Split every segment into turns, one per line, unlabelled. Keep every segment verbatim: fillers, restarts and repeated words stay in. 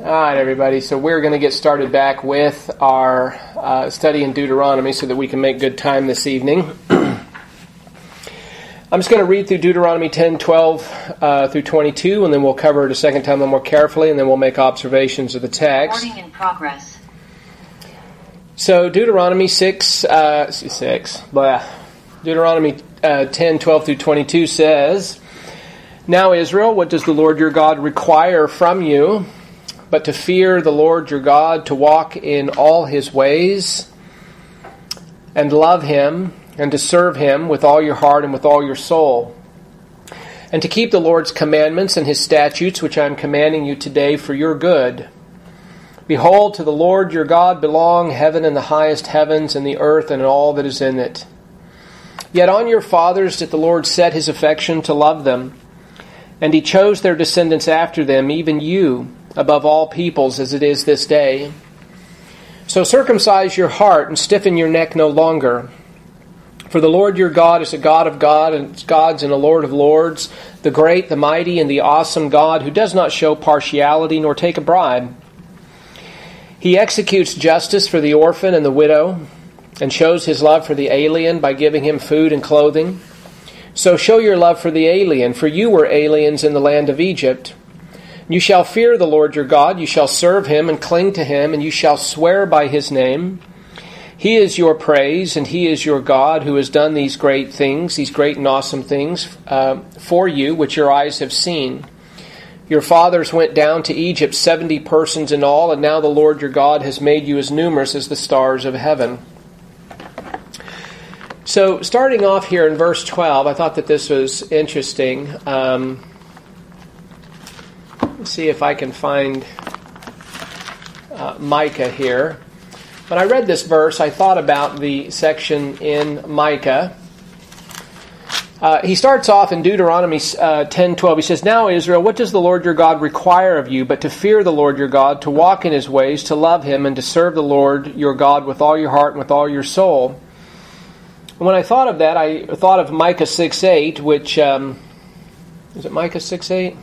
All right, everybody. So we're going to get started back with our uh, study in Deuteronomy so that we can make good time this evening. I'm just going to read through Deuteronomy ten, twelve uh, through twenty-two, and then we'll cover it a second time a little more carefully, and then we'll make observations of the text.
Recording in progress.
So Deuteronomy six, uh, six, blah. Deuteronomy uh, ten, twelve through twenty-two says, "Now Israel, what does the Lord your God require from you, but to fear the Lord your God, to walk in all his ways, and love him, and to serve him with all your heart and with all your soul, and to keep the Lord's commandments and his statutes, which I am commanding you today for your good. Behold, to the Lord your God belong heaven and the highest heavens, and the earth and all that is in it. Yet on your fathers did the Lord set his affection to love them, and he chose their descendants after them, even you, above all peoples, as it is this day. So circumcise your heart and stiffen your neck no longer. For the Lord your God is a God of God and gods and a Lord of lords, the great, the mighty, and the awesome God, who does not show partiality nor take a bribe. He executes justice for the orphan and the widow, and shows his love for the alien by giving him food and clothing. So show your love for the alien, for you were aliens in the land of Egypt. You shall fear the Lord your God, you shall serve him and cling to him, and you shall swear by his name. He is your praise, and he is your God, who has done these great things, these great and awesome things uh, for you, which your eyes have seen. Your fathers went down to Egypt, seventy persons in all, and now the Lord your God has made you as numerous as the stars of heaven." So, starting off here in verse twelve, I thought that this was interesting. Um, let's see if I can find uh, Micah here. When I read this verse, I thought about the section in Micah. Uh, he starts off in Deuteronomy uh, ten twelve. He says, "Now Israel, what does the Lord your God require of you but to fear the Lord your God, to walk in his ways, to love him, and to serve the Lord your God with all your heart and with all your soul?" When I thought of that, I thought of Micah six eight, which, um, is it Micah six eight?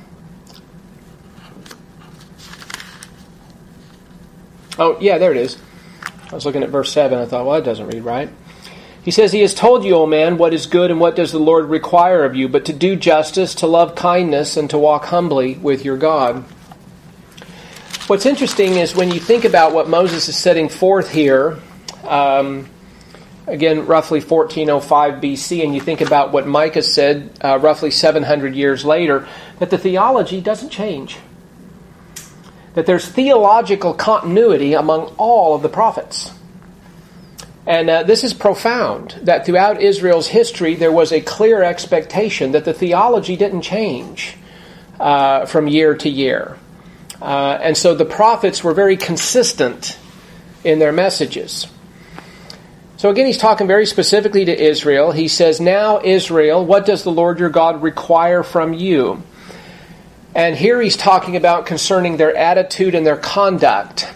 Oh, yeah, there it is. I was looking at verse seven. I thought, well, that doesn't read right. He says, "He has told you, O man, what is good and what does the Lord require of you, but to do justice, to love kindness, and to walk humbly with your God." What's interesting is when you think about what Moses is setting forth here, um, again, roughly fourteen oh five B C, and you think about what Micah said uh, roughly seven hundred years later, that the theology doesn't change. That there's theological continuity among all of the prophets. And uh, this is profound, that throughout Israel's history there was a clear expectation that the theology didn't change uh, from year to year. Uh, and so the prophets were very consistent in their messages. So again, he's talking very specifically to Israel. He says, "Now Israel, what does the Lord your God require from you?" And here he's talking about concerning their attitude and their conduct.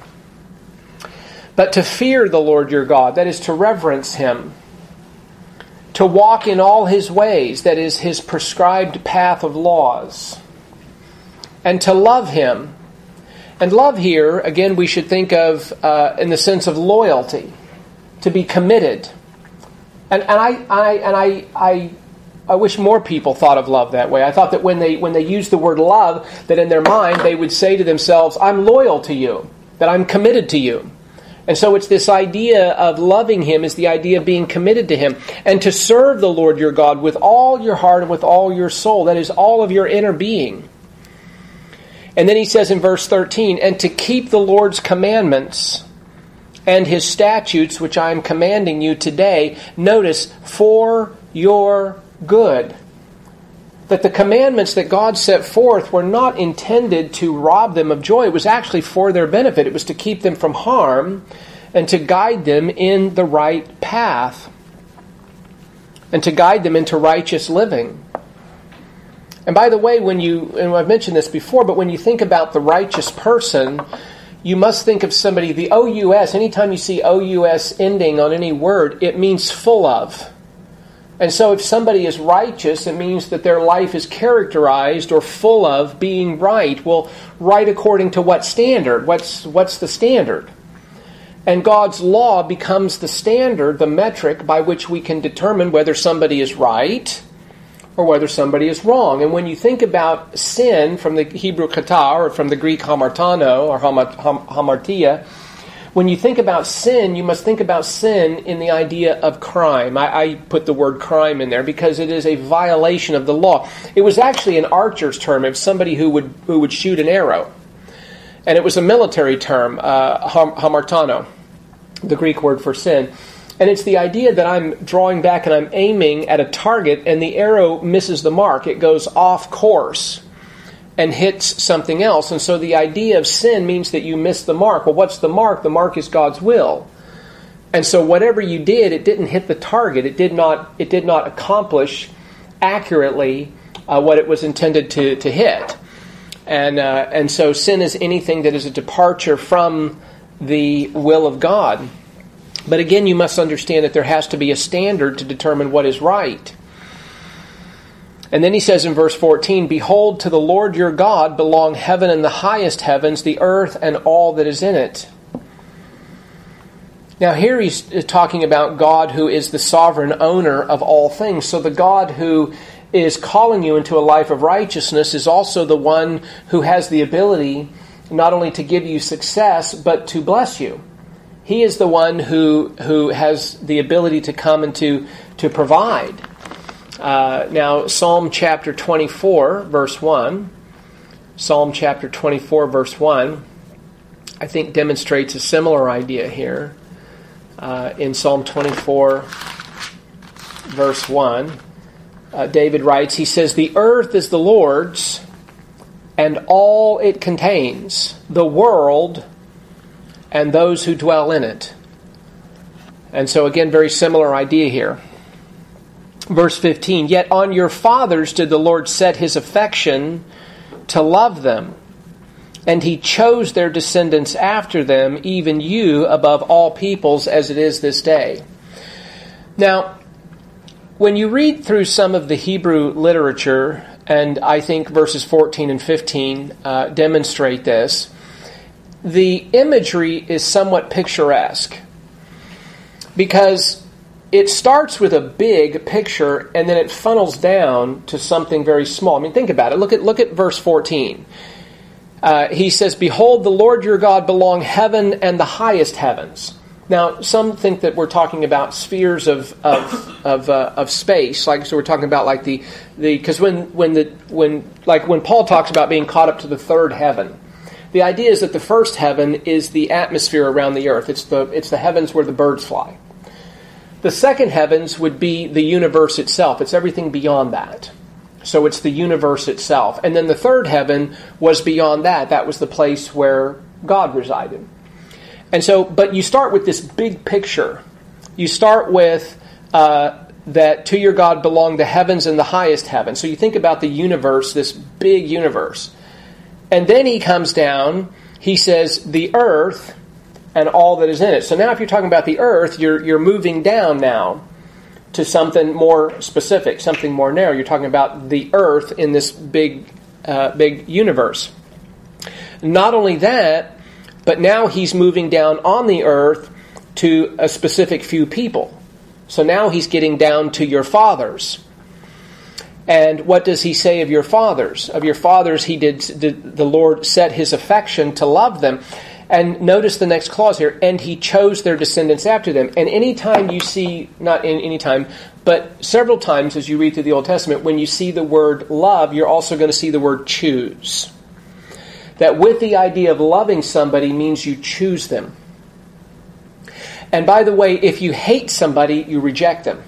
But to fear the Lord your God, that is to reverence him. To walk in all his ways, that is his prescribed path of laws. And to love him. And love here, again, we should think of uh, in the sense of loyalty. To be committed. And, and I I and I I I wish more people thought of love that way. I thought that when they when they use the word love, that in their mind they would say to themselves, "I'm loyal to you, that I'm committed to you." And so it's this idea of loving him is the idea of being committed to him. And to serve the Lord your God with all your heart and with all your soul. That is all of your inner being. And then he says in verse thirteen, "And to keep the Lord's commandments and his statutes, which I am commanding you today," notice, "for your good." That the commandments that God set forth were not intended to rob them of joy. It was actually for their benefit. It was to keep them from harm and to guide them in the right path and to guide them into righteous living. And by the way, when you, and I've mentioned this before, but when you think about the righteous person, you must think of somebody, the O U S, anytime you see O U S ending on any word, it means full of. And so if somebody is righteous, it means that their life is characterized or full of being right. Well, right according to what standard? What's, what's the standard? And God's law becomes the standard, the metric by which we can determine whether somebody is right or whether somebody is wrong. And when you think about sin from the Hebrew kata or from the Greek hamartano or hamartia, when you think about sin, you must think about sin in the idea of crime. I, I put the word crime in there because it is a violation of the law. It was actually an archer's term. It was somebody who would who would shoot an arrow. And it was a military term, uh, hamartano, the Greek word for sin. And it's the idea that I'm drawing back and I'm aiming at a target and the arrow misses the mark. It goes off course and hits something else. And so the idea of sin means that you miss the mark. Well, what's the mark? The mark is God's will. And so whatever you did, it didn't hit the target. It did not it did not accomplish accurately uh, what it was intended to, to hit. And uh, and so sin is anything that is a departure from the will of God. But again, you must understand that there has to be a standard to determine what is right. And then he says in verse fourteen, "Behold, to the Lord your God belong heaven and the highest heavens, the earth and all that is in it." Now here he's talking about God who is the sovereign owner of all things. So the God who is calling you into a life of righteousness is also the one who has the ability not only to give you success, but to bless you. He is the one who who has the ability to come and to, to provide. Uh, now, Psalm chapter twenty-four, verse one. Psalm chapter twenty-four, verse one, I think demonstrates a similar idea here. Uh, in Psalm twenty-four, verse one, uh, David writes, he says, "The earth is the Lord's, and all it contains, the world, and those who dwell in it." And so again, very similar idea here. Verse fifteen, "Yet on your fathers did the Lord set his affection to love them, and he chose their descendants after them, even you above all peoples, as it is this day." Now, when you read through some of the Hebrew literature, and I think verses fourteen and fifteen uh, demonstrate this, the imagery is somewhat picturesque, because it starts with a big picture and then it funnels down to something very small. I mean, think about it. Look at look at verse fourteen. Uh, he says, "Behold, the Lord your God belong heaven and the highest heavens." Now, some think that we're talking about spheres of of of, uh, of space, like so we're talking about like the the because when when the when like when Paul talks about being caught up to the third heaven, the idea is that the first heaven is the atmosphere around the earth. It's the it's the heavens where the birds fly. The second heavens would be the universe itself. It's everything beyond that. So it's the universe itself. And then the third heaven was beyond that. That was the place where God resided. And so, but you start with this big picture. You start with uh, that to your God belong the heavens and the highest heaven. So you think about the universe, this big universe. And then he comes down, he says, the earth and all that is in it. So now if you're talking about the earth, you're you're moving down now to something more specific, something more narrow. You're talking about the earth in this big, uh, big universe. Not only that, but now he's moving down on the earth to a specific few people. So now he's getting down to your fathers. And what does he say of your fathers? Of your fathers, he did, did the Lord set his affection to love them. And notice the next clause here, and he chose their descendants after them. And any time you see, not in any time, but several times as you read through the Old Testament, when you see the word love, you're also going to see the word choose. That with the idea of loving somebody means you choose them. And by the way, if you hate somebody, you reject them.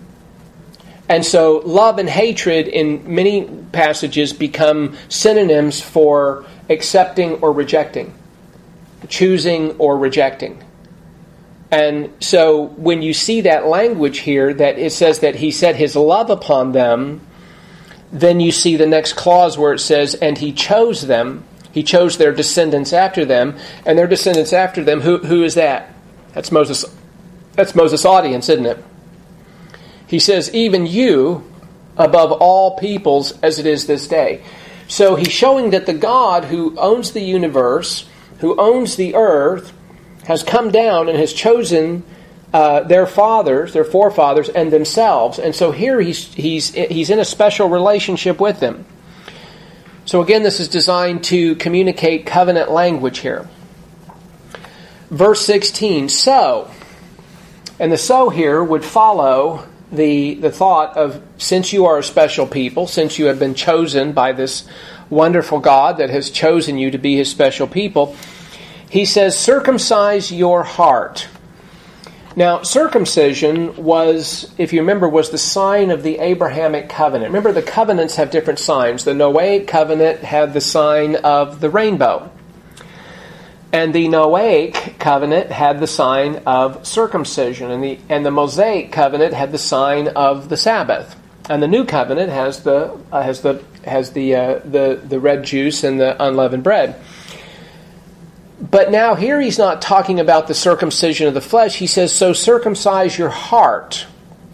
And so love and hatred in many passages become synonyms for accepting or rejecting, choosing or rejecting. And so when you see that language here, that it says that he set his love upon them, then you see the next clause where it says, and he chose them, he chose their descendants after them, and their descendants after them, who who is that? That's Moses. That's Moses' audience, isn't it? He says, even you above all peoples as it is this day. So he's showing that the God who owns the universe, who owns the earth, has come down and has chosen uh, their fathers, their forefathers, and themselves. And so here he's he's he's in a special relationship with them. So again, this is designed to communicate covenant language here. Verse sixteen, so, and the so here would follow the, the thought of, since you are a special people, since you have been chosen by this wonderful God that has chosen you to be His special people, He says, circumcise your heart. Now, circumcision was, if you remember, was the sign of the Abrahamic covenant. Remember, the covenants have different signs. The Noahic covenant had the sign of the rainbow. And the Noahic covenant had the sign of circumcision. And the and the Mosaic covenant had the sign of the Sabbath. And the New Covenant has the uh, has the has the uh, the the red juice and the unleavened bread. But now here he's not talking about the circumcision of the flesh. He says, so circumcise your heart.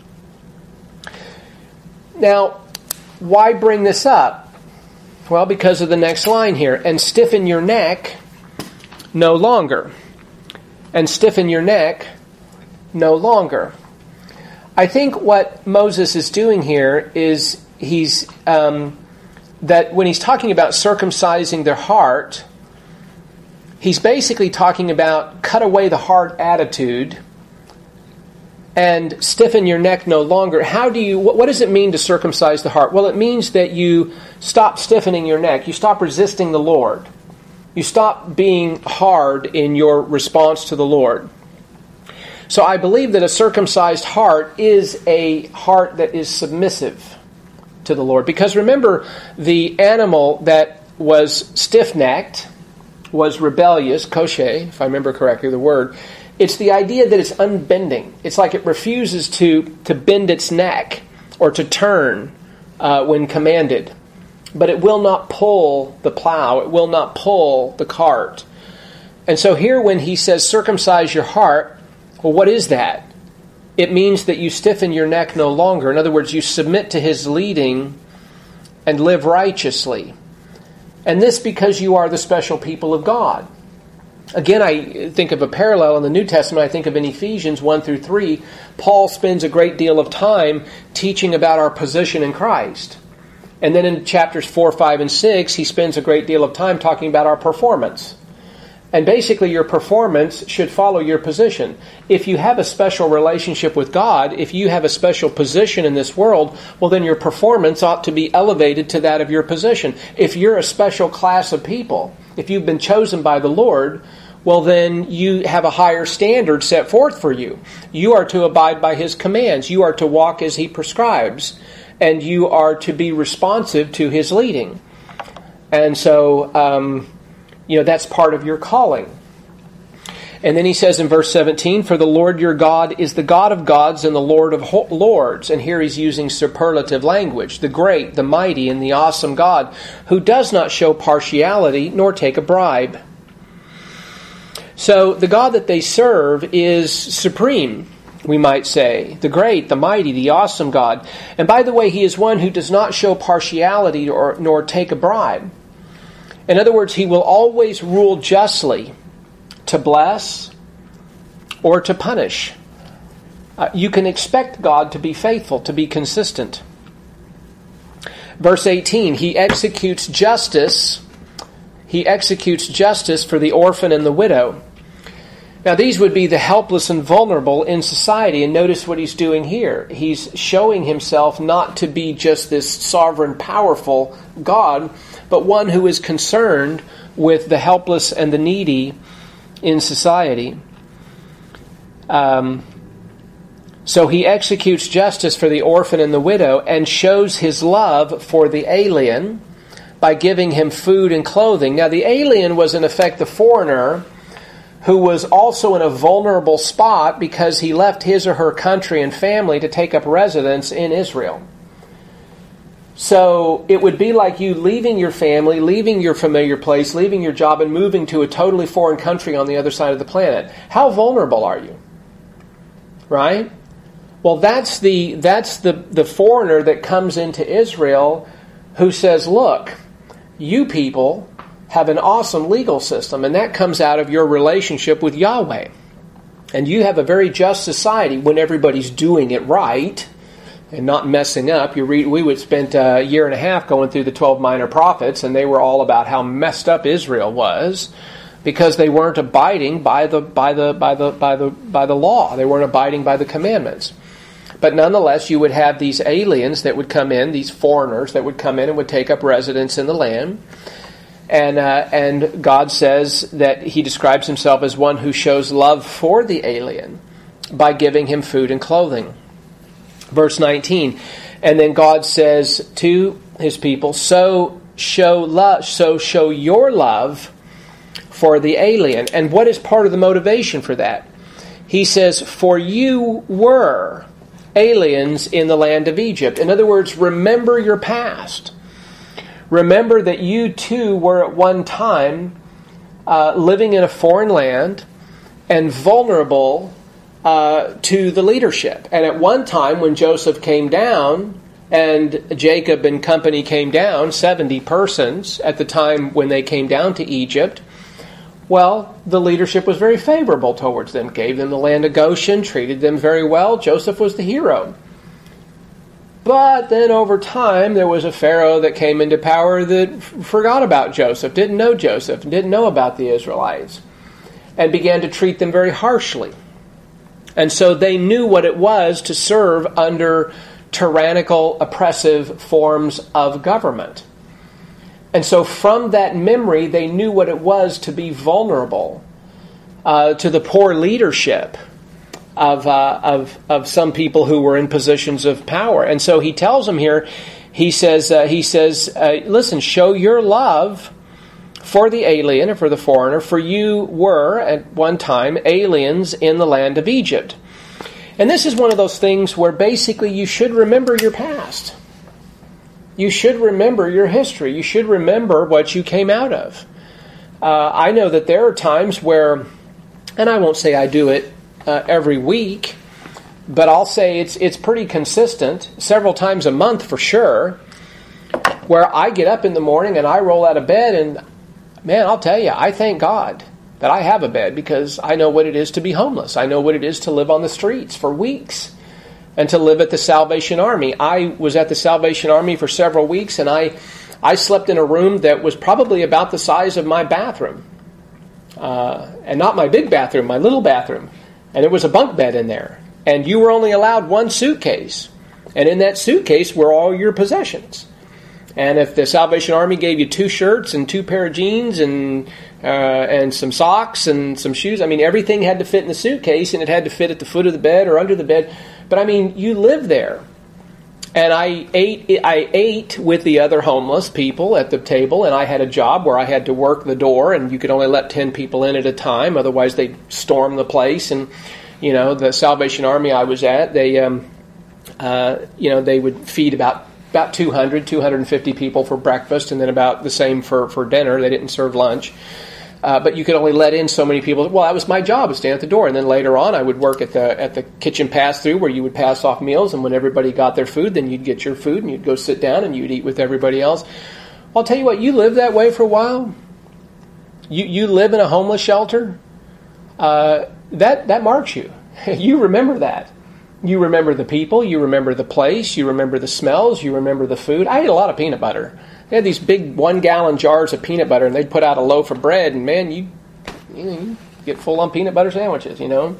Now, why bring this up? Well, because of the next line here. And stiffen your neck no longer. And stiffen your neck no longer. I think what Moses is doing here is he's um, that when he's talking about circumcising their heart, he's basically talking about cut away the hard attitude and stiffen your neck no longer. How do you? What does it mean to circumcise the heart? Well, it means that you stop stiffening your neck. You stop resisting the Lord. You stop being hard in your response to the Lord. So I believe that a circumcised heart is a heart that is submissive to the Lord. Because remember, the animal that was stiff-necked was rebellious, koshe, if I remember correctly the word. It's the idea that it's unbending. It's like it refuses to, to bend its neck or to turn uh, when commanded. But it will not pull the plow. It will not pull the cart. And so here when he says circumcise your heart, well, what is that? It means that you stiffen your neck no longer. In other words, you submit to His leading and live righteously. And this because you are the special people of God. Again, I think of a parallel in the New Testament. I think of in Ephesians one through three. Paul spends a great deal of time teaching about our position in Christ. And then in chapters four, five, and six, he spends a great deal of time talking about our performance. And basically your performance should follow your position. If you have a special relationship with God, if you have a special position in this world, well then your performance ought to be elevated to that of your position. If you're a special class of people, if you've been chosen by the Lord, well then you have a higher standard set forth for you. You are to abide by His commands. You are to walk as He prescribes. And you are to be responsive to His leading. And so, um, you know, that's part of your calling. And then he says in verse seventeen, for the Lord your God is the God of gods and the Lord of lords. And here he's using superlative language. The great, the mighty, and the awesome God, who does not show partiality nor take a bribe. So the God that they serve is supreme, we might say. The great, the mighty, the awesome God. And by the way, He is one who does not show partiality or nor take a bribe. In other words, He will always rule justly, to bless or to punish. Uh, you can expect God to be faithful, to be consistent. Verse eighteen, He executes justice. He executes justice for the orphan and the widow. Now these would be the helpless and vulnerable in society. And notice what He's doing here. He's showing Himself not to be just this sovereign, powerful God, but one who is concerned with the helpless and the needy in society. Um, so He executes justice for the orphan and the widow and shows His love for the alien by giving him food and clothing. Now the alien was in effect the foreigner who was also in a vulnerable spot because he left his or her country and family to take up residence in Israel. So it would be like you leaving your family, leaving your familiar place, leaving your job, and moving to a totally foreign country on the other side of the planet. How vulnerable are you? Right? Well, that's the that's the, the foreigner that comes into Israel who says, look, you people have an awesome legal system, and that comes out of your relationship with Yahweh. And you have a very just society when everybody's doing it right and not messing up. You read, we would spent a year and a half going through the twelve minor prophets, and they were all about how messed up Israel was because they weren't abiding by the by the by the by the by the law. They weren't abiding by the commandments. But nonetheless, you would have these aliens that would come in, these foreigners that would come in and would take up residence in the land. And uh, and God says that He describes Himself as one who shows love for the alien by giving him food and clothing. Verse nineteen, and then God says to His people, "So show love, so show your love for the alien." And what is part of the motivation for that? He says, "For you were aliens in the land of Egypt." In other words, remember your past. Remember that you too were at one time uh, living in a foreign land and vulnerable uh, to the leadership. And at one time when Joseph came down and Jacob and company came down, seventy persons at the time when they came down to Egypt, well, the leadership was very favorable towards them, gave them the land of Goshen, treated them very well. Joseph was the hero. But then over time, there was a Pharaoh that came into power that f- forgot about Joseph, didn't know Joseph, didn't know about the Israelites, and began to treat them very harshly. And so they knew what it was to serve under tyrannical, oppressive forms of government. And so from that memory, they knew what it was to be vulnerable uh, to the poor leadership of, uh, of of some people who were in positions of power. And so he tells them here, he says, uh, he says, uh, listen, show your love for the alien or for the foreigner, for you were at one time aliens in the land of Egypt. And this is one of those things where basically you should remember your past. You should remember your history. You should remember what you came out of. Uh, I know that there are times where, and I won't say I do it uh, every week, but I'll say it's it's pretty consistent, several times a month for sure, where I get up in the morning and I roll out of bed and, man, I'll tell you, I thank God that I have a bed because I know what it is to be homeless. I know what it is to live on the streets for weeks. And to live at the Salvation Army. I was at the Salvation Army for several weeks, and I I slept in a room that was probably about the size of my bathroom. Uh, and not my big bathroom, my little bathroom. And there was a bunk bed in there. And you were only allowed one suitcase. And in that suitcase were all your possessions. And if the Salvation Army gave you two shirts and two pair of jeans and uh, and some socks and some shoes, I mean, everything had to fit in the suitcase, and it had to fit at the foot of the bed or under the bed. But I mean, you lived there. And I ate I ate with the other homeless people at the table, and I had a job where I had to work the door, and you could only let ten people in at a time, otherwise they'd storm the place. And, you know, the Salvation Army I was at, they, um, uh, you know, they would feed about about two hundred, two hundred fifty people for breakfast, and then about the same for, for dinner. They didn't serve lunch. Uh, but you could only let in so many people. Well, that was my job, to stand at the door. And then later on, I would work at the at the kitchen pass-through where you would pass off meals. And when everybody got their food, then you'd get your food and you'd go sit down and you'd eat with everybody else. I'll tell you what, you live that way for a while. You you live in a homeless shelter. Uh, that, that marks you. You remember that. You remember the people. You remember the place. You remember the smells. You remember the food. I ate a lot of peanut butter. They had these big one-gallon jars of peanut butter, and they'd put out a loaf of bread, and man, you, you, know, you get full on peanut butter sandwiches, you know.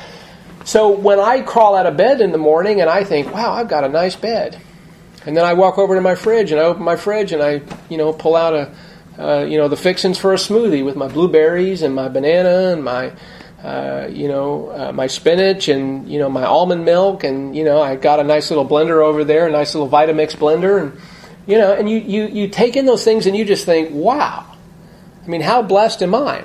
So when I crawl out of bed in the morning and I think, wow, I've got a nice bed, and then I walk over to my fridge and I open my fridge and I, you know, pull out a, uh, you know, the fixings for a smoothie with my blueberries and my banana and my, uh, you know, uh, my spinach and, you know, my almond milk, and, you know, I got a nice little blender over there, a nice little Vitamix blender, and You know, and you, you, you take in those things and you just think, wow, I mean, how blessed am I?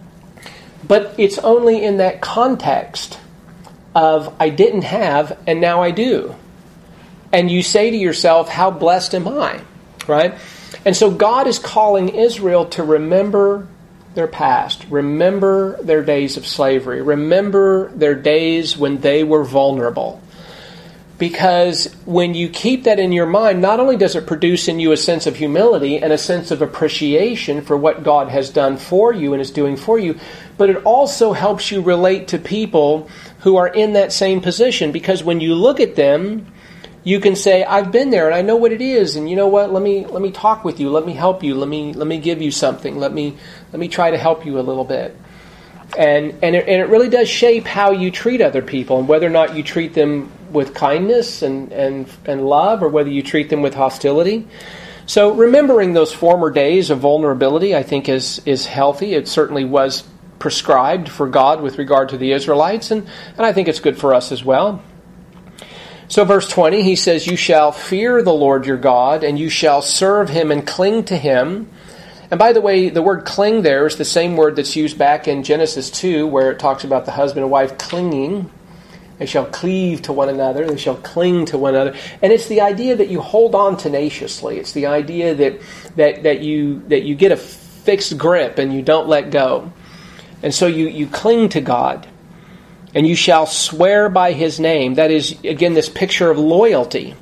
But it's only in that context of I didn't have and now I do. And you say to yourself, how blessed am I? Right? And so God is calling Israel to remember their past, remember their days of slavery, remember their days when they were vulnerable. Because when you keep that in your mind, not only does it produce in you a sense of humility and a sense of appreciation for what God has done for you and is doing for you, but it also helps you relate to people who are in that same position. Because when you look at them, you can say, I've been there and I know what it is, and you know what, let me let me talk with you, let me help you, let me let me give you something, let me let me try to help you a little bit. And and it, and it really does shape how you treat other people, and whether or not you treat them with kindness and, and, and love, or whether you treat them with hostility. So remembering those former days of vulnerability, I think, is is healthy. It certainly was prescribed for God with regard to the Israelites, and, and I think it's good for us as well. So verse twenty, he says, you shall fear the Lord your God, and you shall serve him and cling to him. And by the way, the word cling there is the same word that's used back in Genesis two, where it talks about the husband and wife clinging. They shall cleave to one another. They shall cling to one another. And it's the idea that you hold on tenaciously. It's the idea that that that you that you get a fixed grip and you don't let go. And so you, you cling to God. And you shall swear by his name. That is, again, this picture of loyalty.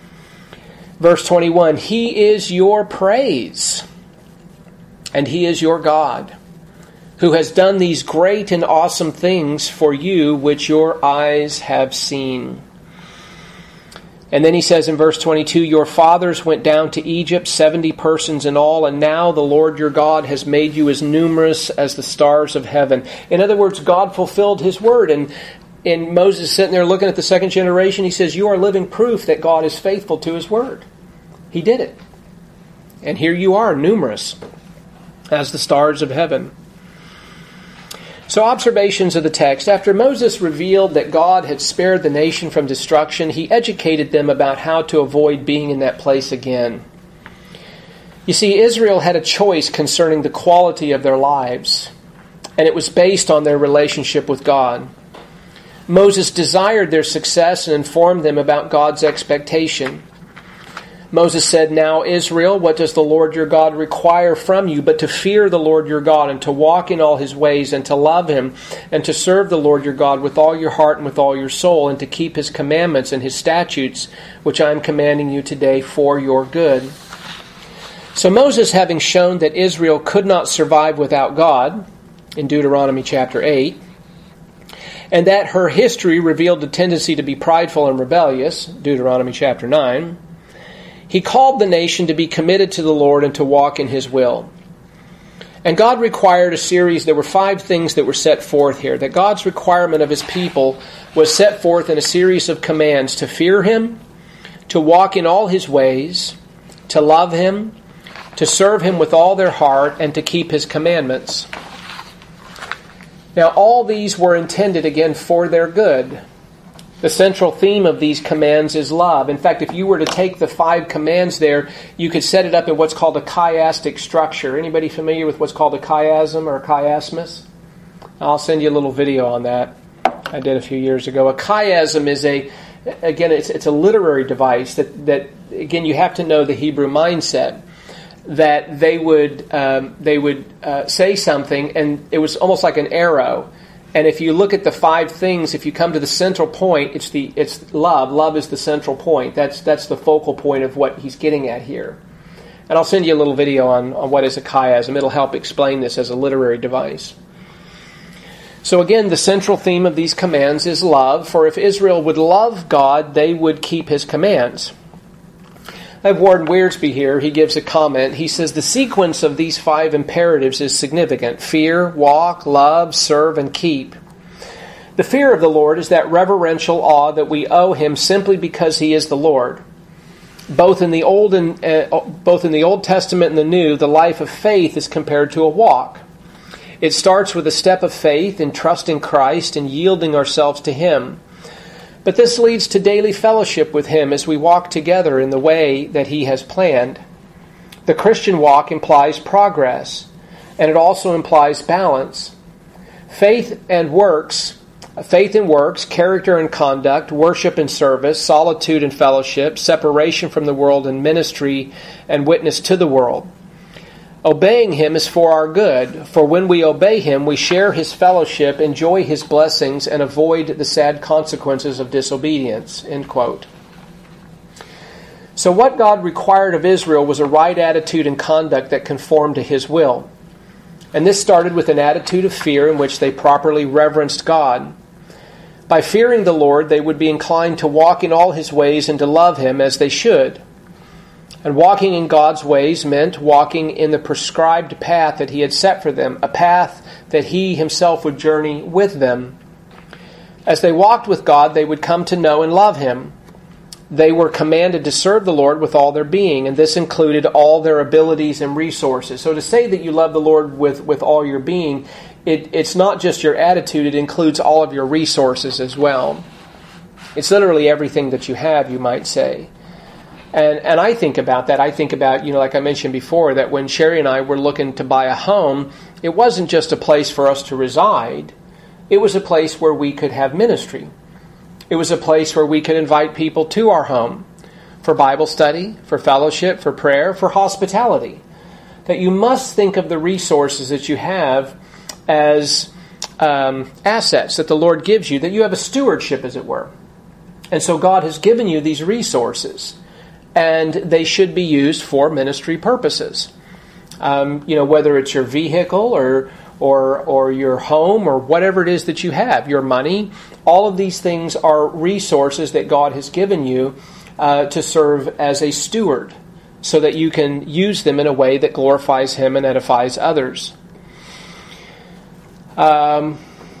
Verse twenty-one, he is your praise, and he is your God, who has done these great and awesome things for you, which your eyes have seen. And then he says in verse twenty-two, your fathers went down to Egypt, seventy persons in all, and now the Lord your God has made you as numerous as the stars of heaven. In other words, God fulfilled his word. And, and Moses sitting there looking at the second generation, he says, you are living proof that God is faithful to his word. He did it. And here you are, numerous as the stars of heaven. So observations of the text. After Moses revealed that God had spared the nation from destruction, he educated them about how to avoid being in that place again. You see, Israel had a choice concerning the quality of their lives, and it was based on their relationship with God. Moses desired their success and informed them about God's expectation. Moses said, now, Israel, what does the Lord your God require from you but to fear the Lord your God, and to walk in all his ways, and to love him, and to serve the Lord your God with all your heart and with all your soul, and to keep his commandments and his statutes, which I am commanding you today for your good. So Moses, having shown that Israel could not survive without God, in Deuteronomy chapter eight, and that her history revealed a tendency to be prideful and rebellious, Deuteronomy chapter nine, he called the nation to be committed to the Lord and to walk in his will. And God required a series, there were five things that were set forth here, that God's requirement of his people was set forth in a series of commands to fear him, to walk in all his ways, to love him, to serve him with all their heart, and to keep his commandments. Now, all these were intended, again, for their good. The central theme of these commands is love. In fact, if you were to take the five commands there, you could set it up in what's called a chiastic structure. Anybody familiar with what's called a chiasm or a chiasmus? I'll send you a little video on that. I did a few years ago. A chiasm is a, again, it's it's a literary device that, that again, you have to know the Hebrew mindset. That they would um, they would uh, say something, and it was almost like an arrow. And if you look at the five things, if you come to the central point, it's the it's love. Love is the central point. That's that's the focal point of what he's getting at here. And I'll send you a little video on, on what is a chiasm. It'll help explain this as a literary device. So again, the central theme of these commands is love. For if Israel would love God, they would keep his commands. I have Warren Wiersbe here. He gives a comment. He says, the sequence of these five imperatives is significant. Fear, walk, love, serve, and keep. The fear of the Lord is that reverential awe that we owe him simply because he is the Lord. Both in the Old and uh, both in the Old Testament and the New, the life of faith is compared to a walk. It starts with a step of faith in trusting Christ and yielding ourselves to him. But this leads to daily fellowship with him as we walk together in the way that he has planned. The Christian walk implies progress, and it also implies balance. Faith and works, faith and works, character and conduct, worship and service, solitude and fellowship, separation from the world and ministry and witness to the world. Obeying him is for our good, for when we obey him, we share his fellowship, enjoy his blessings, and avoid the sad consequences of disobedience." End quote. So what God required of Israel was a right attitude and conduct that conformed to his will. And this started with an attitude of fear in which they properly reverenced God. By fearing the Lord, they would be inclined to walk in all his ways and to love him as they should. And walking in God's ways meant walking in the prescribed path that he had set for them, a path that he himself would journey with them. As they walked with God, they would come to know and love him. They were commanded to serve the Lord with all their being, and this included all their abilities and resources. So to say that you love the Lord with, with all your being, it, it's not just your attitude, it includes all of your resources as well. It's literally everything that you have, you might say. And and I think about that. I think about, you know, like I mentioned before, that when Sherry and I were looking to buy a home, it wasn't just a place for us to reside. It was a place where we could have ministry. It was a place where we could invite people to our home for Bible study, for fellowship, for prayer, for hospitality. That you must think of the resources that you have as um, assets that the Lord gives you, that you have a stewardship, as it were. And so God has given you these resources, and they should be used for ministry purposes. Um, you know, whether it's your vehicle or or or your home or whatever it is that you have, your money, all of these things are resources that God has given you uh, to serve as a steward, so that you can use them in a way that glorifies him and edifies others. Um,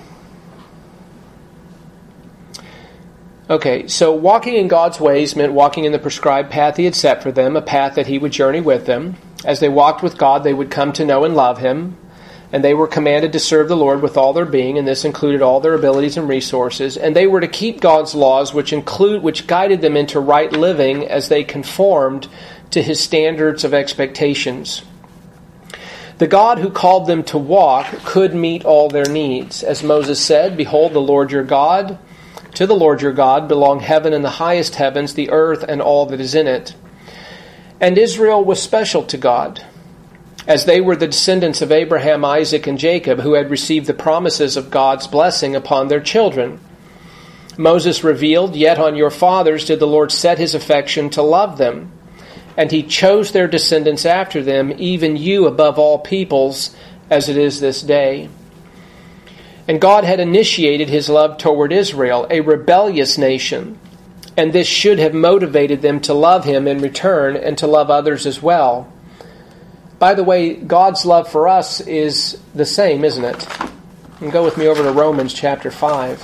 okay, so walking in God's ways meant walking in the prescribed path he had set for them, a path that he would journey with them. As they walked with God, they would come to know and love him, and they were commanded to serve the Lord with all their being, and this included all their abilities and resources, and they were to keep God's laws, which include which guided them into right living as they conformed to his standards of expectations. The God who called them to walk could meet all their needs. As Moses said, "Behold, the Lord your God, to the Lord your God belong heaven and the highest heavens, the earth and all that is in it." And Israel was special to God, as they were the descendants of Abraham, Isaac, and Jacob, who had received the promises of God's blessing upon their children. Moses revealed, "Yet on your fathers did the Lord set his affection to love them, and he chose their descendants after them, even you above all peoples, as it is this day." And God had initiated his love toward Israel, a rebellious nation, and this should have motivated them to love him in return and to love others as well. By the way, God's love for us is the same, isn't it? And go with me over to Romans chapter five.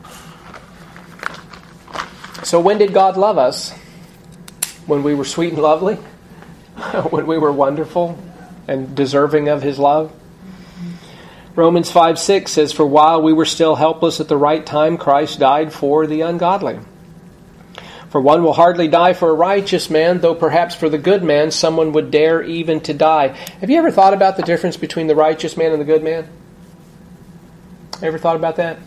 So when did God love us? When we were sweet and lovely? When we were wonderful and deserving of his love? Romans five six says, "For while we were still helpless at the right time, Christ died for the ungodly. For one will hardly die for a righteous man, though perhaps for the good man someone would dare even to die." Have you ever thought about the difference between the righteous man and the good man? Ever thought about that?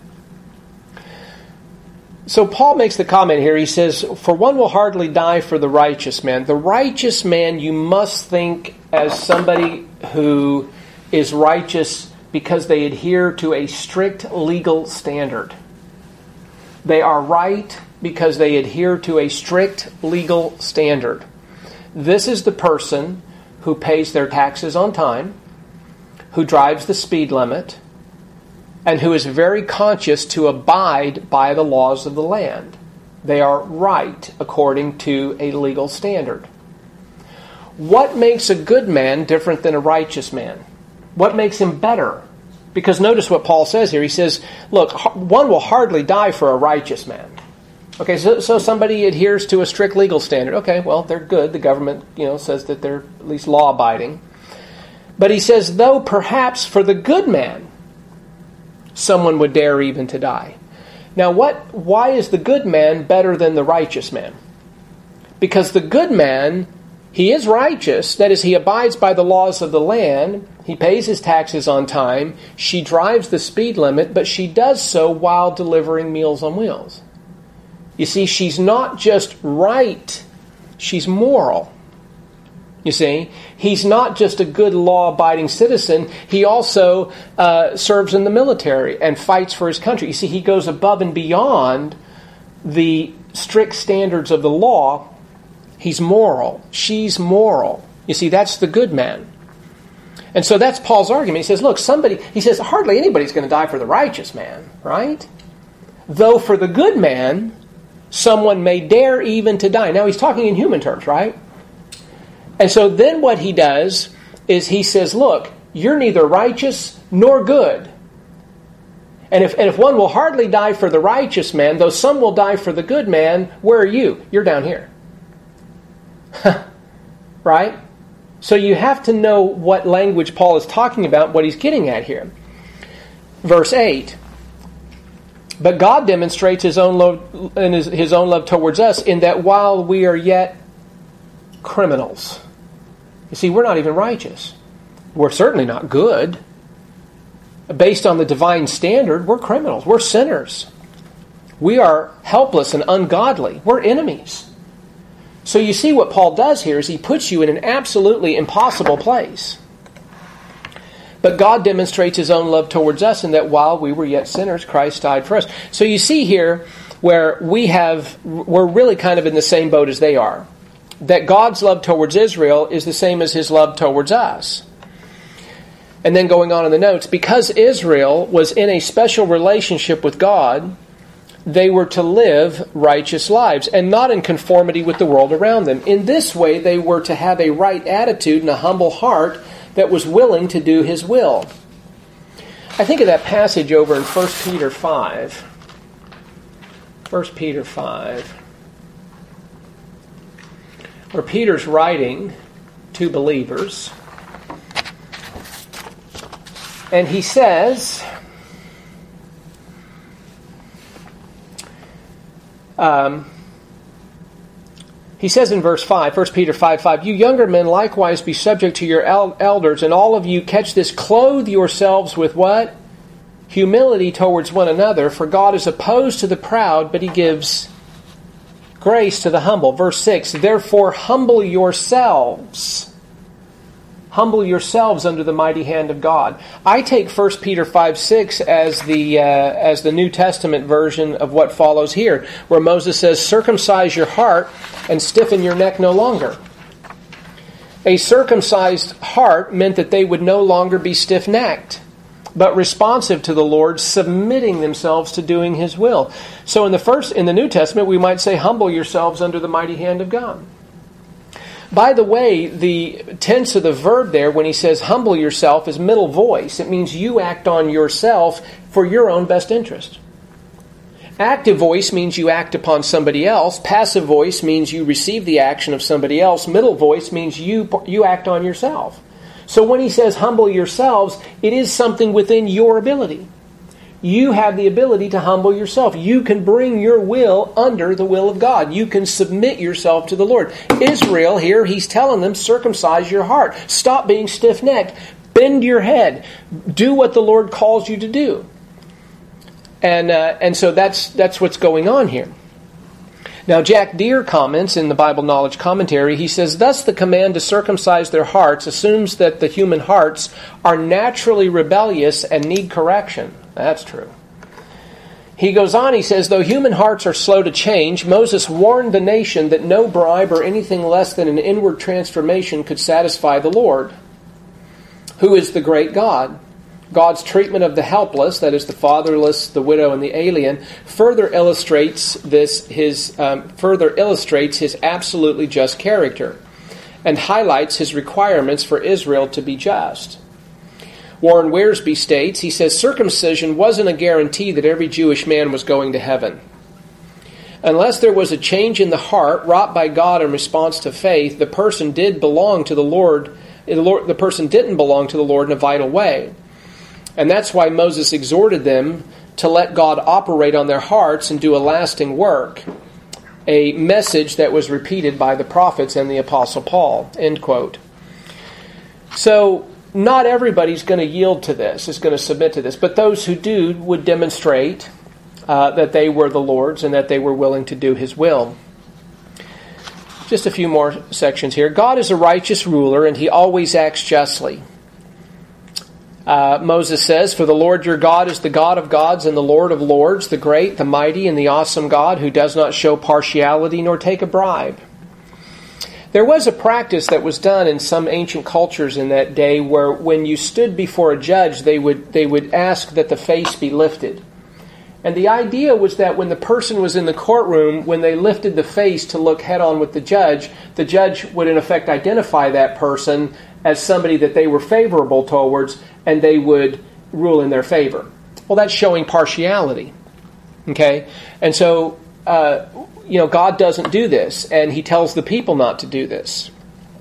So Paul makes the comment here. He says, "For one will hardly die for the righteous man." The righteous man you must think as somebody who is righteous because they adhere to a strict legal standard. They are right because they adhere to a strict legal standard. This is the person who pays their taxes on time, who drives the speed limit, and who is very conscious to abide by the laws of the land. They are right according to a legal standard. What makes a good man different than a righteous man? What makes him better? Because notice what Paul says here. He says, look, one will hardly die for a righteous man. Okay, so, so somebody adheres to a strict legal standard. Okay, well, they're good. The government, you know, says that they're at least law-abiding. But he says, though perhaps for the good man, someone would dare even to die. Now, what? Why is the good man better than the righteous man? Because the good man, he is righteous. That is, he abides by the laws of the land. He pays his taxes on time. She drives the speed limit, but she does so while delivering Meals on Wheels. You see, she's not just right, she's moral. You see, he's not just a good law-abiding citizen. He also uh, serves in the military and fights for his country. You see, he goes above and beyond the strict standards of the law. He's moral. She's moral. You see, that's the good man. And so that's Paul's argument. He says, look, somebody, he says, hardly anybody's going to die for the righteous man, right? Though for the good man, someone may dare even to die. Now, he's talking in human terms, right? And so then what he does is he says, look, you're neither righteous nor good. And if, and if one will hardly die for the righteous man, though some will die for the good man, where are you? You're down here. Right? So you have to know what language Paul is talking about, what he's getting at here. Verse eight. But God demonstrates his own love and his, his own love towards us in that while we are yet criminals. You see, we're not even righteous. We're certainly not good. Based on the divine standard, we're criminals. We're sinners. We are helpless and ungodly. We're enemies. So you see what Paul does here is he puts you in an absolutely impossible place. But God demonstrates his own love towards us in that while we were yet sinners, Christ died for us. So you see here where we have, we're really kind of in the same boat as they are. That God's love towards Israel is the same as his love towards us. And then going on in the notes, because Israel was in a special relationship with God, they were to live righteous lives and not in conformity with the world around them. In this way, they were to have a right attitude and a humble heart that was willing to do his will. I think of that passage over in First Peter five. First Peter five. Where Peter's writing to believers. And he says, um, he says in verse five, First Peter five five, you younger men likewise be subject to your el- elders, and all of you, catch this, clothe yourselves with what? Humility towards one another, for God is opposed to the proud, but he gives grace to the humble. Verse six, therefore humble yourselves. Humble yourselves under the mighty hand of God. I take First Peter five six as the uh, as the New Testament version of what follows here, where Moses says, circumcise your heart and stiffen your neck no longer. A circumcised heart meant that they would no longer be stiff-necked, but responsive to the Lord, submitting themselves to doing his will. So in the first in the New Testament, we might say, humble yourselves under the mighty hand of God. By the way, the tense of the verb there, when he says humble yourself, is middle voice. It means you act on yourself for your own best interest. Active voice means you act upon somebody else. Passive voice means you receive the action of somebody else. Middle voice means you, you act on yourself. So when he says humble yourselves, it is something within your ability. You have the ability to humble yourself. You can bring your will under the will of God. You can submit yourself to the Lord. Israel, here, he's telling them, circumcise your heart. Stop being stiff-necked. Bend your head. Do what the Lord calls you to do. And uh, and so that's that's what's going on here. Now, Jack Deere comments in the Bible Knowledge Commentary, he says, thus the command to circumcise their hearts assumes that the human hearts are naturally rebellious and need correction. That's true. He goes on, he says, though human hearts are slow to change, Moses warned the nation that no bribe or anything less than an inward transformation could satisfy the Lord, who is the great God. God's treatment of the helpless, that is the fatherless, the widow, and the alien, further illustrates this. His um, further illustrates his absolutely just character, and highlights his requirements for Israel to be just. Warren Wiersbe states, he says, circumcision wasn't a guarantee that every Jewish man was going to heaven. Unless there was a change in the heart wrought by God in response to faith, the person did belong to the Lord. The, Lord, the person didn't belong to the Lord in a vital way. And that's why Moses exhorted them to let God operate on their hearts and do a lasting work. A message that was repeated by the prophets and the Apostle Paul. End quote. So, not everybody's going to yield to this, is going to submit to this. But those who do would demonstrate uh, that they were the Lord's and that they were willing to do his will. Just a few more sections here. God is a righteous ruler, and he always acts justly. Uh, Moses says, "For the Lord your God is the God of gods and the Lord of lords, the great, the mighty, and the awesome God, who does not show partiality nor take a bribe." There was a practice that was done in some ancient cultures in that day where when you stood before a judge, they would they would ask that the face be lifted. And the idea was that when the person was in the courtroom, when they lifted the face to look head-on with the judge, the judge would in effect identify that person as somebody that they were favorable towards, and they would rule in their favor. Well, that's showing partiality. Okay? And so, uh, you know, God doesn't do this, and he tells the people not to do this.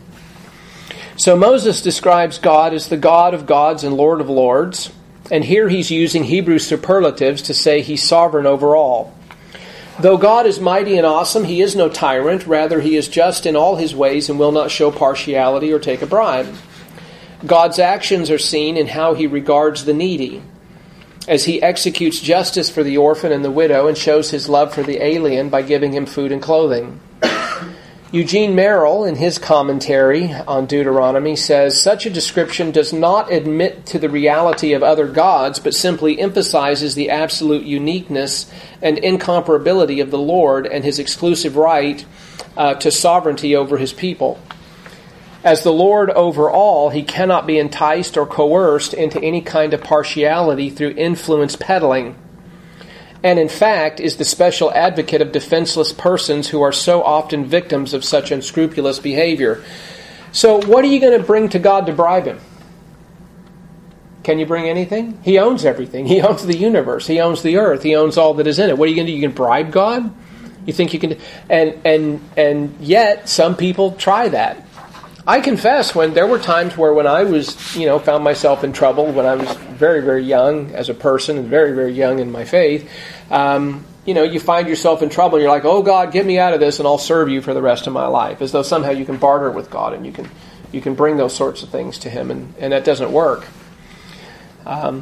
So Moses describes God as the God of gods and Lord of lords. And here he's using Hebrew superlatives to say he's sovereign over all. Though God is mighty and awesome, he is no tyrant. Rather, he is just in all his ways and will not show partiality or take a bribe. God's actions are seen in how he regards the needy, as he executes justice for the orphan and the widow and shows his love for the alien by giving him food and clothing. Eugene Merrill, in his commentary on Deuteronomy, says, "Such a description does not admit to the reality of other gods, but simply emphasizes the absolute uniqueness and incomparability of the Lord and his exclusive right uh, to sovereignty over his people. As the Lord over all, he cannot be enticed or coerced into any kind of partiality through influence peddling, and in fact is the special advocate of defenseless persons who are so often victims of such unscrupulous behavior." So what are you going to bring to God to bribe him? Can you bring anything? He owns everything. He owns the universe. He owns the earth. He owns all that is in it. What are you going to do? You can bribe God? You think you can? And and and yet some people try that. I confess, when there were times where when I was, you know, found myself in trouble when I was very, very young as a person and very, very young in my faith, um, you know, you find yourself in trouble and you're like, "Oh God, get me out of this and I'll serve you for the rest of my life." As though somehow you can barter with God and you can you can bring those sorts of things to him, and, and that doesn't work. Um,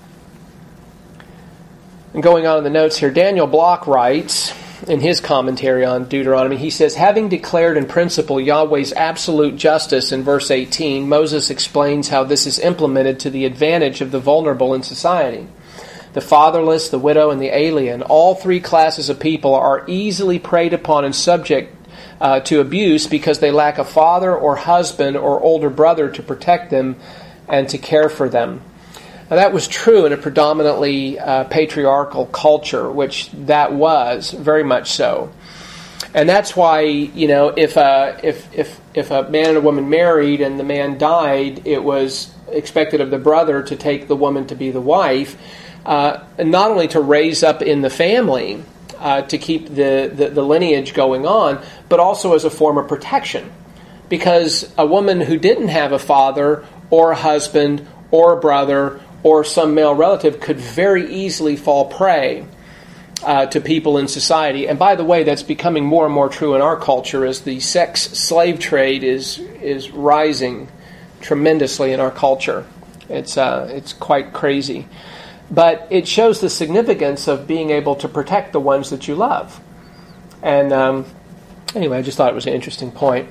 and going on in the notes here, Daniel Block writes, in his commentary on Deuteronomy, he says, "Having declared in principle Yahweh's absolute justice in verse eighteen, Moses explains how this is implemented to the advantage of the vulnerable in society. The fatherless, the widow, and the alien, all three classes of people are easily preyed upon and subject uh, to abuse because they lack a father or husband or older brother to protect them and to care for them." Now, that was true in a predominantly uh, patriarchal culture, which that was very much so. And that's why, you know, if a, if, if, if a man and a woman married and the man died, it was expected of the brother to take the woman to be the wife, uh, and not only to raise up in the family, uh, to keep the, the, the lineage going on, but also as a form of protection. Because a woman who didn't have a father or a husband or a brother or some male relative could very easily fall prey uh, to people in society. And by the way, that's becoming more and more true in our culture as the sex slave trade is is rising tremendously in our culture. It's uh, it's quite crazy. But it shows the significance of being able to protect the ones that you love. And um, anyway, I just thought it was an interesting point.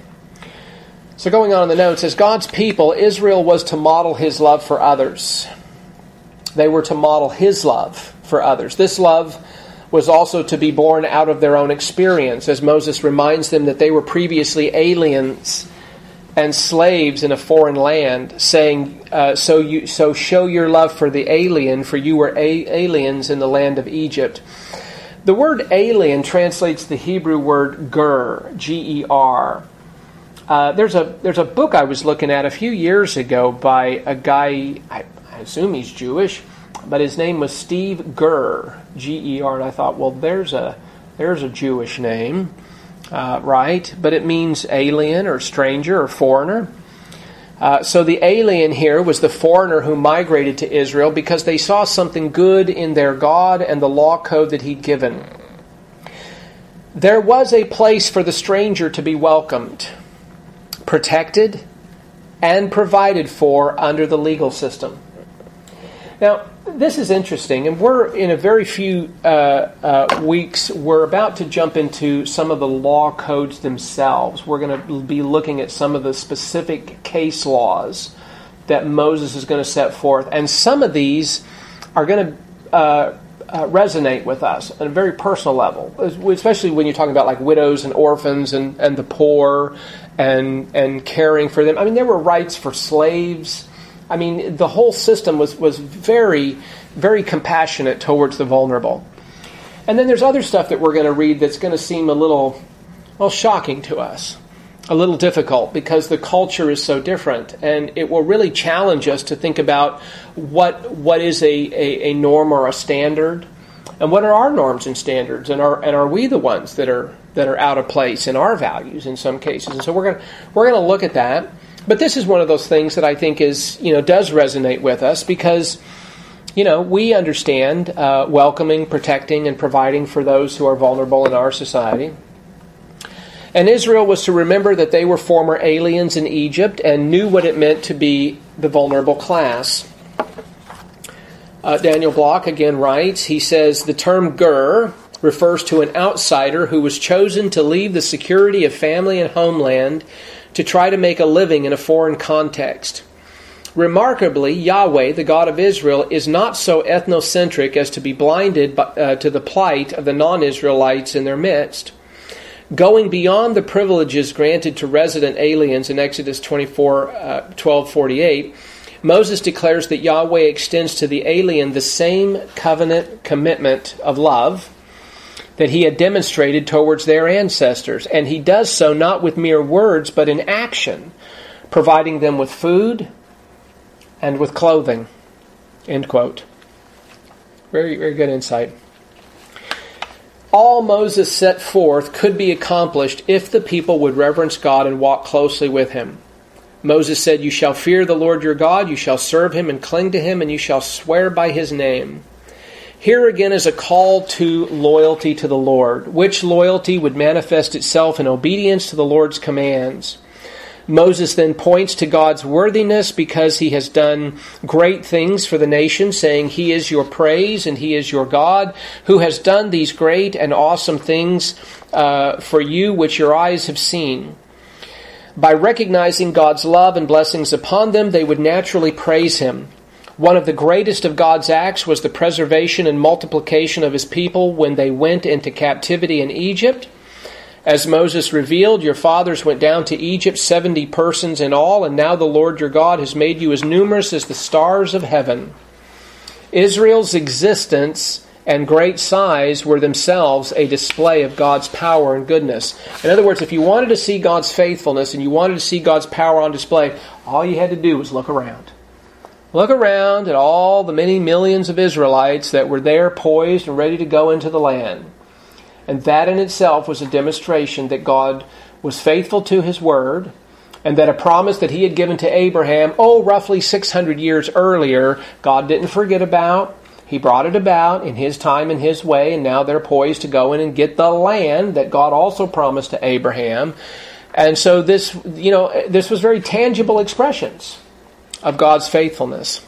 So going on in the notes, as God's people, Israel was to model his love for others. They were to model his love for others. This love was also to be born out of their own experience, as Moses reminds them that they were previously aliens and slaves in a foreign land, saying, uh, so you so show your love for the alien, for you were a- aliens in the land of Egypt. The word alien translates the Hebrew word ger, G E R. Uh, there's a there's a book I was looking at a few years ago by a guy, I, I assume he's Jewish, but his name was Steve Ger, G E R, and I thought, well, there's a there's a Jewish name, uh, right? But it means alien or stranger or foreigner. Uh, so the alien here was the foreigner who migrated to Israel because they saw something good in their God and the law code that he'd given. There was a place for the stranger to be welcomed, protected, and provided for under the legal system. Now, this is interesting, and we're in a very few uh, uh, weeks, we're about to jump into some of the law codes themselves. We're going to be looking at some of the specific case laws that Moses is going to set forth. And some of these are going to uh, uh, resonate with us on a very personal level, especially when you're talking about like widows and orphans and, and the poor and and caring for them. I mean, there were rights for slaves. I mean, the whole system was, was very, very compassionate towards the vulnerable. And then there's other stuff that we're going to read that's going to seem a little, well, shocking to us, a little difficult, because the culture is so different. And it will really challenge us to think about what what is a, a, a norm or a standard, and what are our norms and standards, and are and are we the ones that are that are out of place in our values in some cases. And so we're going we're going to look at that. But this is one of those things that I think is, you know, does resonate with us because, you know, we understand uh, welcoming, protecting, and providing for those who are vulnerable in our society. And Israel was to remember that they were former aliens in Egypt and knew what it meant to be the vulnerable class. Uh, Daniel Block again writes, he says, the term ger refers to an outsider who was chosen to leave the security of family and homeland to try to make a living in a foreign context. Remarkably, Yahweh, the God of Israel, is not so ethnocentric as to be blinded by, uh, to the plight of the non-Israelites in their midst. Going beyond the privileges granted to resident aliens in Exodus twenty-four, twelve forty-eight, Moses declares that Yahweh extends to the alien the same covenant commitment of love that he had demonstrated towards their ancestors. And he does so not with mere words, but in action, providing them with food and with clothing. End quote. Very, very good insight. All Moses set forth could be accomplished if the people would reverence God and walk closely with him. Moses said, you shall fear the Lord your God, you shall serve him and cling to him, and you shall swear by his name. Here again is a call to loyalty to the Lord, which loyalty would manifest itself in obedience to the Lord's commands. Moses then points to God's worthiness because he has done great things for the nation, saying, he is your praise and he is your God, who has done these great and awesome things uh, for you, which your eyes have seen. By recognizing God's love and blessings upon them, they would naturally praise him. One of the greatest of God's acts was the preservation and multiplication of his people when they went into captivity in Egypt. As Moses revealed, your fathers went down to Egypt, seventy persons in all, and now the Lord your God has made you as numerous as the stars of heaven. Israel's existence and great size were themselves a display of God's power and goodness. In other words, if you wanted to see God's faithfulness and you wanted to see God's power on display, all you had to do was look around. Look around at all the many millions of Israelites that were there poised and ready to go into the land. And that in itself was a demonstration that God was faithful to his word, and that a promise that he had given to Abraham, oh, roughly six hundred years earlier, God didn't forget about. He brought it about in his time and his way, and now they're poised to go in and get the land that God also promised to Abraham. And so this, you know, this was very tangible expressions of God's faithfulness.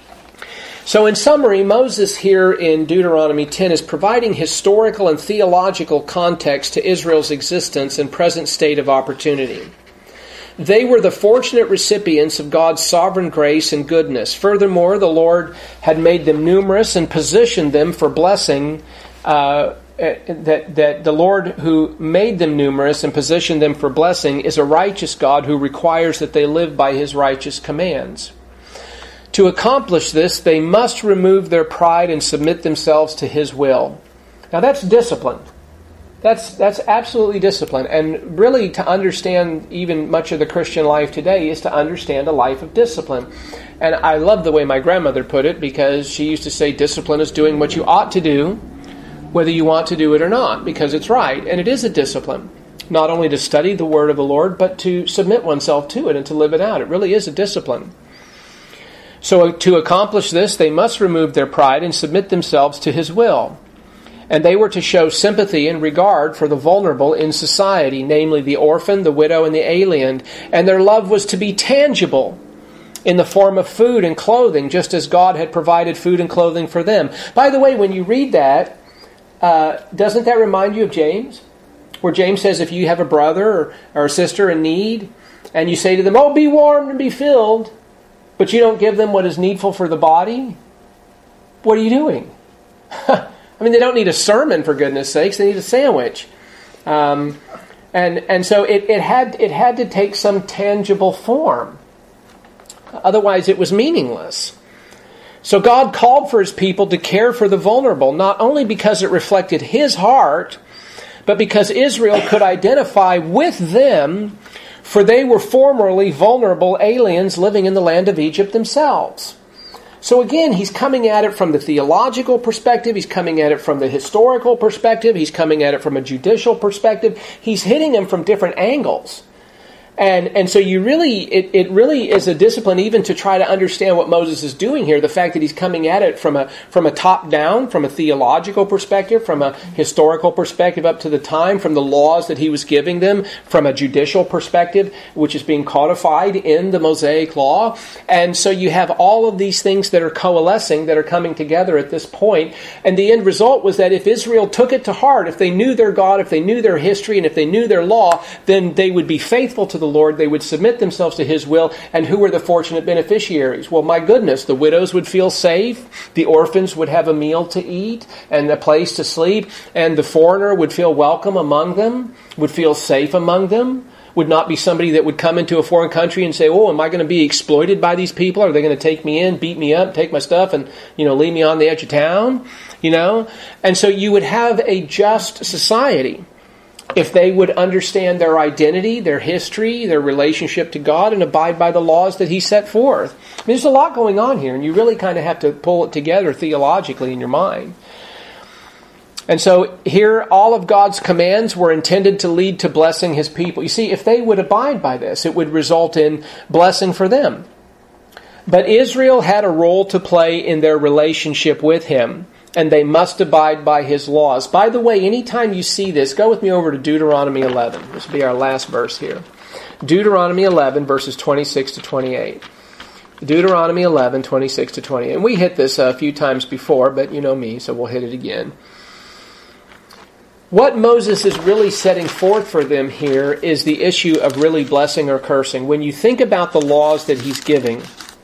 So in summary, Moses here in Deuteronomy ten is providing historical and theological context to Israel's existence and present state of opportunity. They were the fortunate recipients of God's sovereign grace and goodness. Furthermore, the Lord had made them numerous and positioned them for blessing. Uh, that, that the Lord who made them numerous and positioned them for blessing is a righteous God who requires that they live by his righteous commands. To accomplish this, they must remove their pride and submit themselves to his will. Now that's discipline. That's that's absolutely discipline. And really to understand even much of the Christian life today is to understand a life of discipline. And I love the way my grandmother put it, because she used to say discipline is doing what you ought to do, whether you want to do it or not, because it's right. And it is a discipline. Not only to study the word of the Lord, but to submit oneself to it and to live it out. It really is a discipline. So to accomplish this, they must remove their pride and submit themselves to his will. And they were to show sympathy and regard for the vulnerable in society, namely the orphan, the widow, and the alien. And their love was to be tangible in the form of food and clothing, just as God had provided food and clothing for them. By the way, when you read that, uh, doesn't that remind you of James? Where James says if you have a brother or, or a sister in need, and you say to them, oh, be warmed and be filled, but you don't give them what is needful for the body, what are you doing? I mean, they don't need a sermon, for goodness sakes. They need a sandwich. Um, and and so it, it had it had to take some tangible form. Otherwise, it was meaningless. So God called for His people to care for the vulnerable, not only because it reflected His heart, but because Israel could identify with them, for they were formerly vulnerable aliens living in the land of Egypt themselves. So again, He's coming at it from the theological perspective. He's coming at it from the historical perspective. He's coming at it from a judicial perspective. He's hitting them from different angles. And and so you really, it, it really is a discipline even to try to understand what Moses is doing here. The fact that he's coming at it from a from a top down, from a theological perspective, from a historical perspective up to the time, from the laws that he was giving them, from a judicial perspective, which is being codified in the Mosaic Law. And so you have all of these things that are coalescing, that are coming together at this point. And the end result was that if Israel took it to heart, if they knew their God, if they knew their history, and if they knew their law, then they would be faithful to the Lord, they would submit themselves to His will. And who were the fortunate beneficiaries? Well, my goodness, the widows would feel safe, the orphans would have a meal to eat and a place to sleep, and the foreigner would feel welcome among them, would feel safe among them, would not be somebody that would come into a foreign country and say, oh, am I going to be exploited by these people? Are they going to take me in, beat me up, take my stuff, and, you know, leave me on the edge of town? You know? And so you would have a just society if they would understand their identity, their history, their relationship to God, and abide by the laws that He set forth. I mean, there's a lot going on here, and you really kind of have to pull it together theologically in your mind. And so here, all of God's commands were intended to lead to blessing His people. You see, if they would abide by this, it would result in blessing for them. But Israel had a role to play in their relationship with Him, and they must abide by His laws. By the way, anytime you see this, go with me over to Deuteronomy eleven. This will be our last verse here. Deuteronomy eleven, verses twenty-six to twenty-eight. Deuteronomy eleven, twenty-six to twenty-eight. And we hit this a few times before, but you know me, so we'll hit it again. What Moses is really setting forth for them here is the issue of really blessing or cursing. When you think about the laws that he's giving,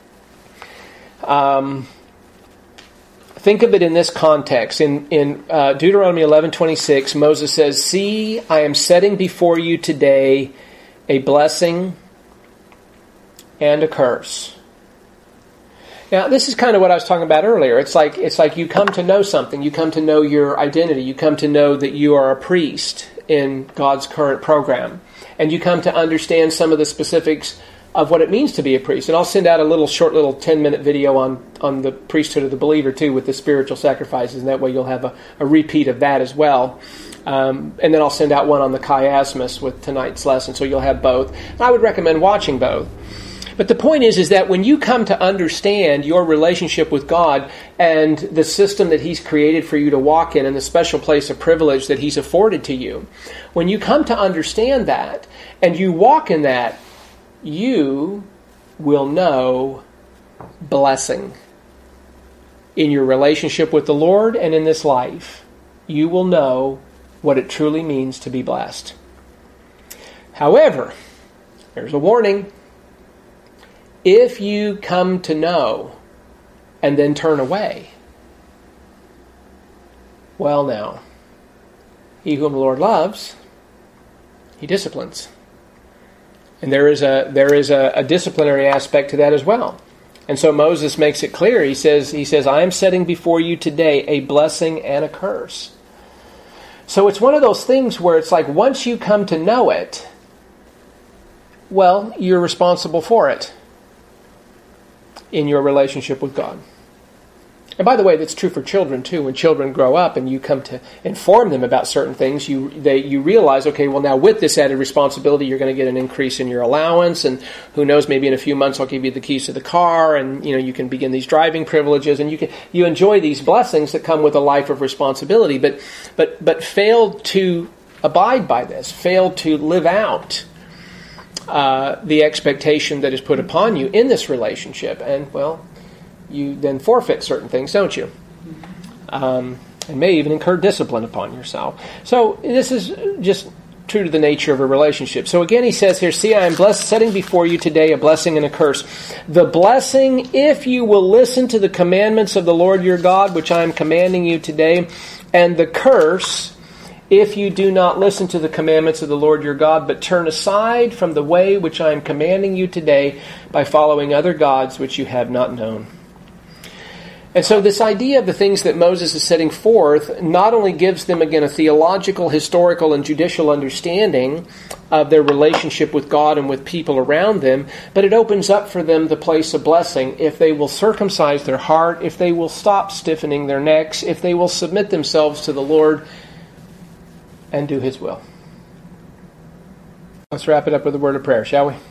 um, think of it in this context. In, in uh, Deuteronomy eleven twenty-six, Moses says, "See, I am setting before you today a blessing and a curse." Now, this is kind of what I was talking about earlier. It's like it's like you come to know something. You come to know your identity. You come to know that you are a priest in God's current program. And you come to understand some of the specifics of what it means to be a priest. And I'll send out a little short little ten-minute video on, on the priesthood of the believer, too, with the spiritual sacrifices. And that way you'll have a, a repeat of that as well. Um, and then I'll send out one on the chiasmus with tonight's lesson. So you'll have both. And I would recommend watching both. But the point is, is that when you come to understand your relationship with God and the system that He's created for you to walk in and the special place of privilege that He's afforded to you, when you come to understand that and you walk in that, you will know blessing in your relationship with the Lord and in this life. You will know what it truly means to be blessed. However, there's a warning. If you come to know and then turn away, well now, he whom the Lord loves, He disciplines. And there is a there is a, a disciplinary aspect to that as well. And so Moses makes it clear. He says, he says, I am setting before you today a blessing and a curse. So it's one of those things where it's like once you come to know it, well, you're responsible for it in your relationship with God. And by the way, that's true for children too. When children grow up and you come to inform them about certain things, you they you realize, okay, well now with this added responsibility, you're going to get an increase in your allowance, and who knows, maybe in a few months I'll give you the keys to the car, and you know you can begin these driving privileges, and you can you enjoy these blessings that come with a life of responsibility. But but but fail to abide by this, fail to live out uh, the expectation that is put upon you in this relationship. And, well, you then forfeit certain things, don't you? Um, and may even incur discipline upon yourself. So this is just true to the nature of a relationship. So again, he says here, see, I am blessed, setting before you today a blessing and a curse. The blessing, if you will listen to the commandments of the Lord your God, which I am commanding you today, and the curse, if you do not listen to the commandments of the Lord your God, but turn aside from the way which I am commanding you today by following other gods which you have not known. And so this idea of the things that Moses is setting forth not only gives them, again, a theological, historical, and judicial understanding of their relationship with God and with people around them, but it opens up for them the place of blessing if they will circumcise their heart, if they will stop stiffening their necks, if they will submit themselves to the Lord and do His will. Let's wrap it up with a word of prayer, shall we?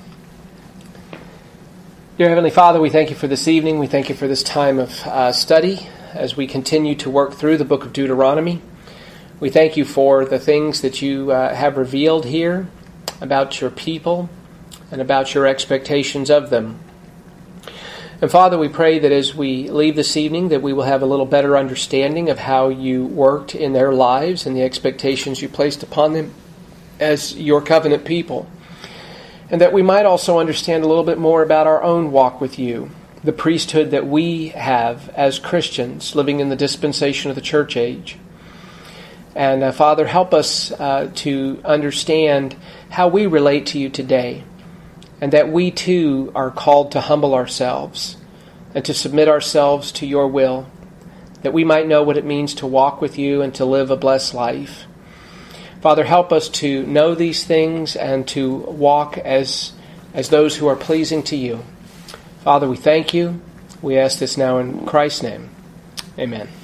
Dear Heavenly Father, we thank you for this evening. We thank you for this time of uh, study as we continue to work through the book of Deuteronomy. We thank you for the things that you uh, have revealed here about your people and about your expectations of them. And Father, we pray that as we leave this evening that we will have a little better understanding of how you worked in their lives and the expectations you placed upon them as your covenant people. And that we might also understand a little bit more about our own walk with you, the priesthood that we have as Christians living in the dispensation of the church age. And uh, Father, help us uh, to understand how we relate to you today, and that we too are called to humble ourselves and to submit ourselves to your will, that we might know what it means to walk with you and to live a blessed life. Father, help us to know these things and to walk as, as those who are pleasing to you. Father, we thank you. We ask this now in Christ's name. Amen.